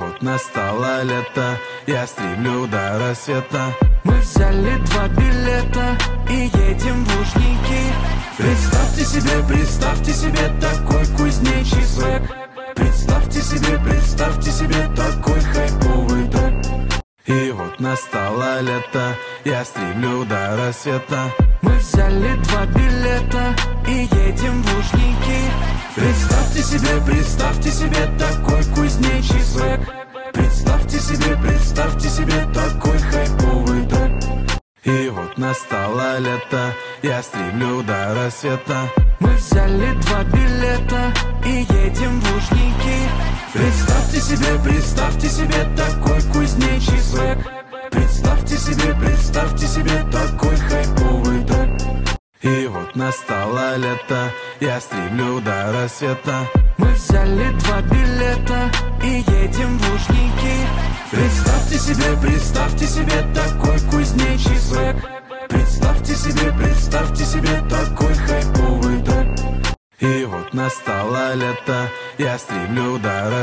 вот настало лето, я стремлю до рассвета. Мы взяли 2 билета и едем в Лужники. Представьте себе такой кузнечий свек. Представьте себе такой хайповый трек. И вот настало лето, я стремлю до рассвета. Мы взяли 2 билета и едем в Лужники. Представьте себе такой кузнечий свек. Представьте себе такой хайповый трек. И вот настало лето, я стремлю до рассвета. Мы взяли 2 билета и едем в Лужники. Представьте себе такой кузнечий свек. Представьте себе такой хайповый трек. И вот настало лето, я стремлю до рассвета. Мы взяли 2 билета и едем в Лужники. Представьте себе такой кузнечий свек. Представьте себе такой хайповый трек. И вот настало лето, я стремлю до рассвета.